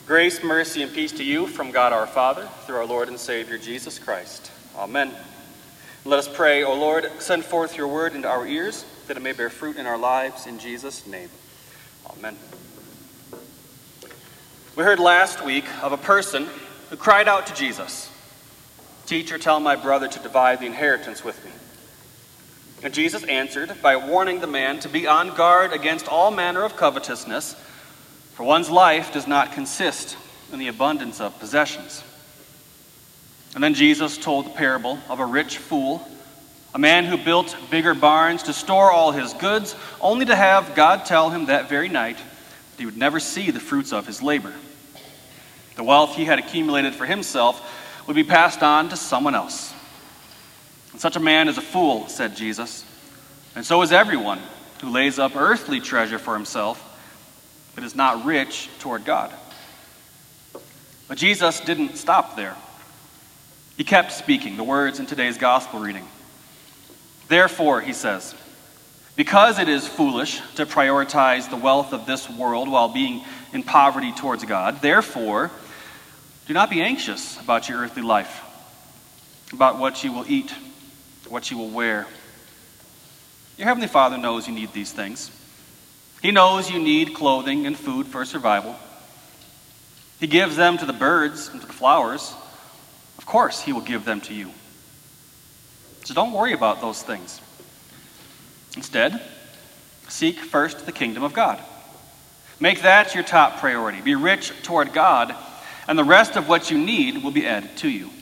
Grace, mercy, and peace to you from God our Father, through our Lord and Savior Jesus Christ. Amen. Let us pray, O Lord, send forth your word into our ears, that it may bear fruit in our lives, in Jesus' name. Amen. We heard last week of a person who cried out to Jesus, "Teacher, tell my brother to divide the inheritance with me." And Jesus answered by warning the man to be on guard against all manner of covetousness, for one's life does not consist in the abundance of possessions. And then Jesus told the parable of a rich fool, a man who built bigger barns to store all his goods, only to have God tell him that very night that he would never see the fruits of his labor. The wealth he had accumulated for himself would be passed on to someone else. And such a man is a fool, said Jesus, and so is everyone who lays up earthly treasure for himself, but is not rich toward God. But Jesus didn't stop there. He kept speaking the words in today's gospel reading. Therefore, he says, because it is foolish to prioritize the wealth of this world while being in poverty towards God, therefore, do not be anxious about your earthly life, about what you will eat, what you will wear. Your Heavenly Father knows you need these things. He knows you need clothing and food for survival. He gives them to the birds and to the flowers. Of course, He will give them to you. So don't worry about those things. Instead, seek first the kingdom of God. Make that your top priority. Be rich toward God, and the rest of what you need will be added to you.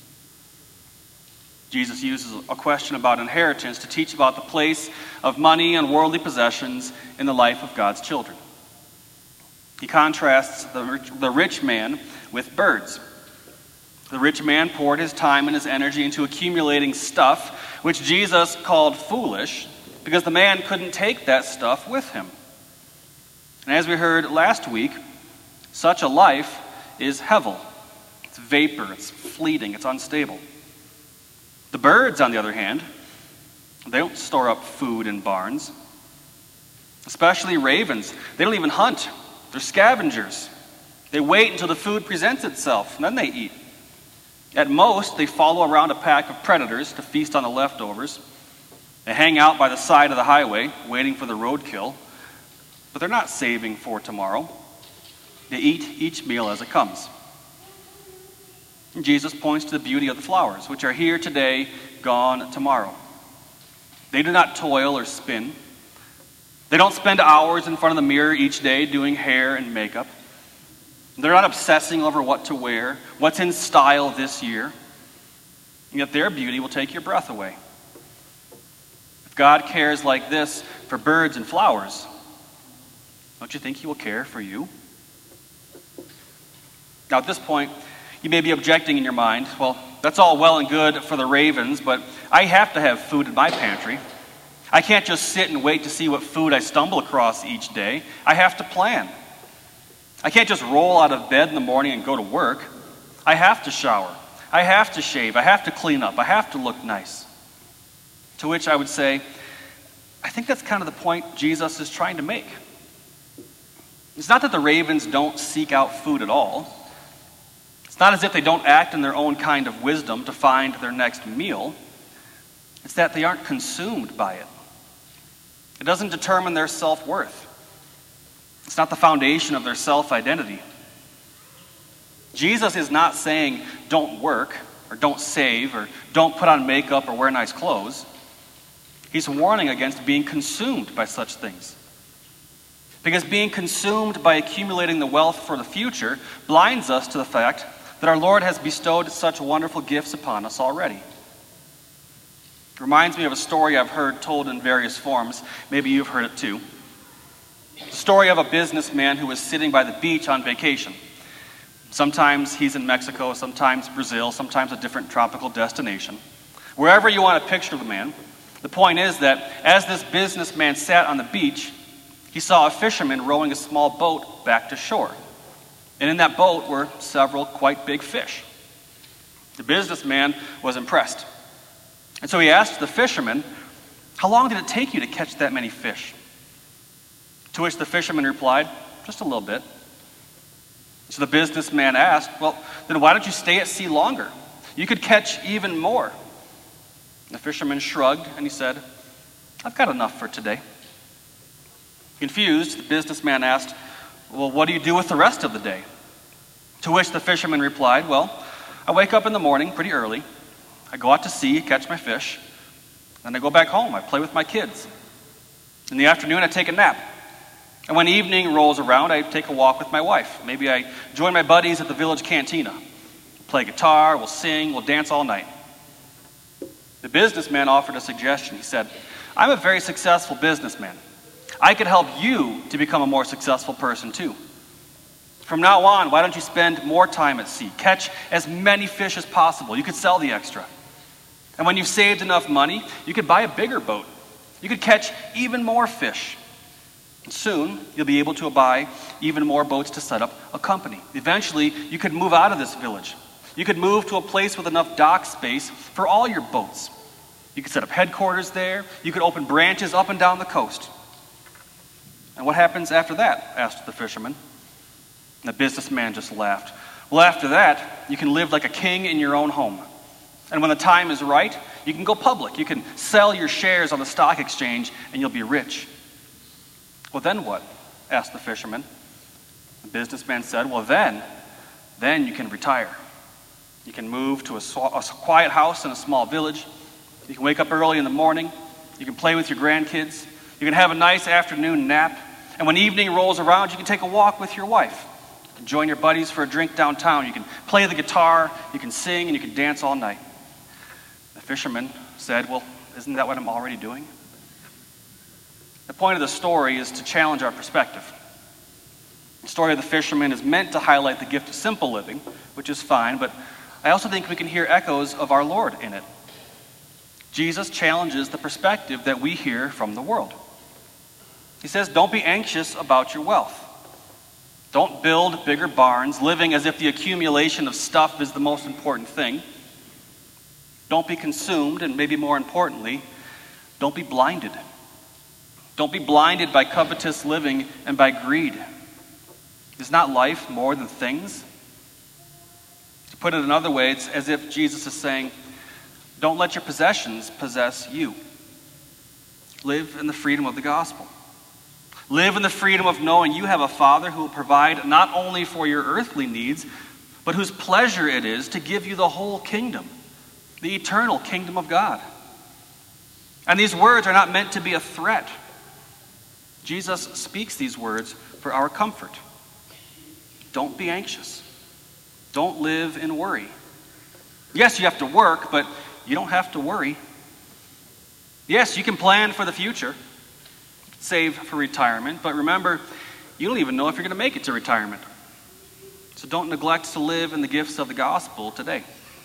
Jesus uses a question about inheritance to teach about the place of money and worldly possessions in the life of God's children. He contrasts the rich man with birds. The rich man poured his time and his energy into accumulating stuff, which Jesus called foolish, because the man couldn't take that stuff with him. And as we heard last week, such a life is hevel. It's vapor, it's fleeting, it's unstable. The birds, on the other hand, they don't store up food in barns. Especially ravens. They don't even hunt. They're scavengers. They wait until the food presents itself, and then they eat. At most, they follow around a pack of predators to feast on the leftovers. They hang out by the side of the highway, waiting for the roadkill. But they're not saving for tomorrow. They eat each meal as it comes. And Jesus points to the beauty of the flowers, which are here today, gone tomorrow. They do not toil or spin. They don't spend hours in front of the mirror each day doing hair and makeup. They're not obsessing over what to wear, what's in style this year. And yet their beauty will take your breath away. If God cares like this for birds and flowers, don't you think He will care for you? Now at this point, you may be objecting in your mind, well, that's all well and good for the ravens, but I have to have food in my pantry. I can't just sit and wait to see what food I stumble across each day. I have to plan. I can't just roll out of bed in the morning and go to work. I have to shower. I have to shave. I have to clean up. I have to look nice. To which I would say, I think that's kind of the point Jesus is trying to make. It's not that the ravens don't seek out food at all. It's not as if they don't act in their own kind of wisdom to find their next meal. It's that they aren't consumed by it. It doesn't determine their self-worth. It's not the foundation of their self-identity. Jesus is not saying don't work or don't save or don't put on makeup or wear nice clothes. He's warning against being consumed by such things. Because being consumed by accumulating the wealth for the future blinds us to the fact that our Lord has bestowed such wonderful gifts upon us already. It reminds me of a story I've heard told in various forms. Maybe you've heard it too. The story of a businessman who was sitting by the beach on vacation. Sometimes he's in Mexico, sometimes Brazil, sometimes a different tropical destination. Wherever you want to picture the man, the point is that as this businessman sat on the beach, he saw a fisherman rowing a small boat back to shore. And in that boat were several quite big fish. The businessman was impressed. And so he asked the fisherman, "How long did it take you to catch that many fish?" To which the fisherman replied, "Just a little bit." So the businessman asked, well, then why don't you stay at sea longer? You could catch even more. The fisherman shrugged and he said, I've got enough for today. Confused, the businessman asked, well, what do you do with the rest of the day? To which the fisherman replied, well, I wake up in the morning pretty early. I go out to sea, catch my fish. Then I go back home. I play with my kids. In the afternoon, I take a nap. And when evening rolls around, I take a walk with my wife. Maybe I join my buddies at the village cantina. Play guitar, we'll sing, we'll dance all night. The businessman offered a suggestion. He said, I'm a very successful businessman. I could help you to become a more successful person too. From now on, why don't you spend more time at sea? Catch as many fish as possible. You could sell the extra. And when you've saved enough money, you could buy a bigger boat. You could catch even more fish. And soon, you'll be able to buy even more boats to set up a company. Eventually, you could move out of this village. You could move to a place with enough dock space for all your boats. You could set up headquarters there. You could open branches up and down the coast. And what happens after that? Asked the fisherman. And the businessman just laughed. Well, after that, you can live like a king in your own home. And when the time is right, you can go public. You can sell your shares on the stock exchange and you'll be rich. Well, then what? Asked the fisherman. The businessman said, well, then you can retire. You can move to a quiet house in a small village. You can wake up early in the morning. You can play with your grandkids. You can have a nice afternoon nap. And when evening rolls around, you can take a walk with your wife. You can join your buddies for a drink downtown. You can play the guitar, you can sing, and you can dance all night. The fisherman said, well, isn't that what I'm already doing? The point of the story is to challenge our perspective. The story of the fisherman is meant to highlight the gift of simple living, which is fine, but I also think we can hear echoes of our Lord in it. Jesus challenges the perspective that we hear from the world. He says, don't be anxious about your wealth. Don't build bigger barns, living as if the accumulation of stuff is the most important thing. Don't be consumed, and maybe more importantly, don't be blinded. Don't be blinded by covetous living and by greed. Is not life more than things? To put it another way, it's as if Jesus is saying, don't let your possessions possess you. Live in the freedom of the gospel. Live in the freedom of knowing you have a Father who will provide not only for your earthly needs, but whose pleasure it is to give you the whole kingdom, the eternal kingdom of God. And these words are not meant to be a threat. Jesus speaks these words for our comfort. Don't be anxious. Don't live in worry. Yes, you have to work, but you don't have to worry. Yes, you can plan for the future, save for retirement, but remember, you don't even know if you're going to make it to retirement. So don't neglect to live in the gifts of the gospel today.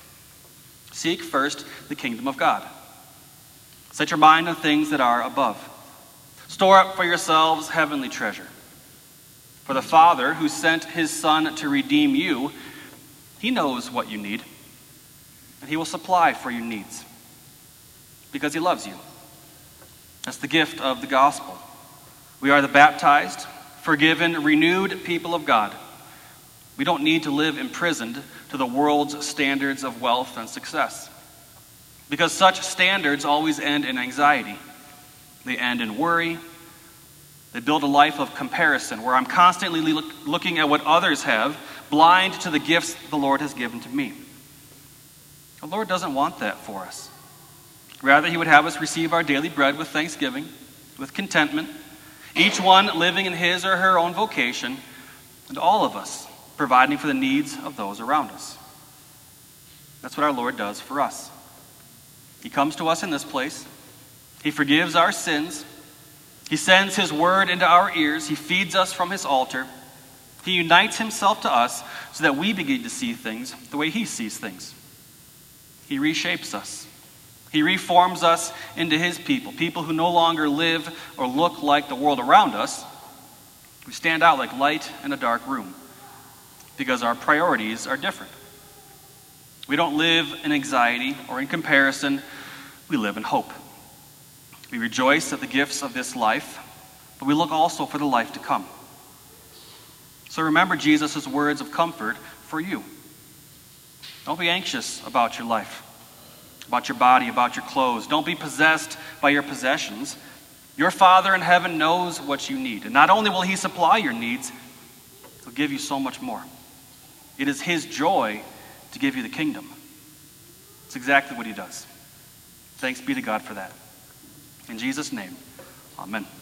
Seek first the kingdom of God. Set your mind on things that are above. Store up for yourselves heavenly treasure. For the Father who sent his Son to redeem you, he knows what you need, and he will supply for your needs because he loves you. That's the gift of the gospel. We are the baptized, forgiven, renewed people of God. We don't need to live imprisoned to the world's standards of wealth and success, because such standards always end in anxiety. They end in worry. They build a life of comparison where I'm constantly looking at what others have, blind to the gifts the Lord has given to me. The Lord doesn't want that for us. Rather, he would have us receive our daily bread with thanksgiving, with contentment, each one living in his or her own vocation, and all of us providing for the needs of those around us. That's what our Lord does for us. He comes to us in this place. He forgives our sins. He sends his word into our ears. He feeds us from his altar. He unites himself to us so that we begin to see things the way he sees things. He reshapes us. He reforms us into his people, people who no longer live or look like the world around us. We stand out like light in a dark room because our priorities are different. We don't live in anxiety or in comparison. We live in hope. We rejoice at the gifts of this life, but we look also for the life to come. So remember Jesus' words of comfort for you. Don't be anxious about your life, about your body, about your clothes. Don't be possessed by your possessions. Your Father in heaven knows what you need. And not only will he supply your needs, he'll give you so much more. It is his joy to give you the kingdom. It's exactly what he does. Thanks be to God for that. In Jesus' name, amen.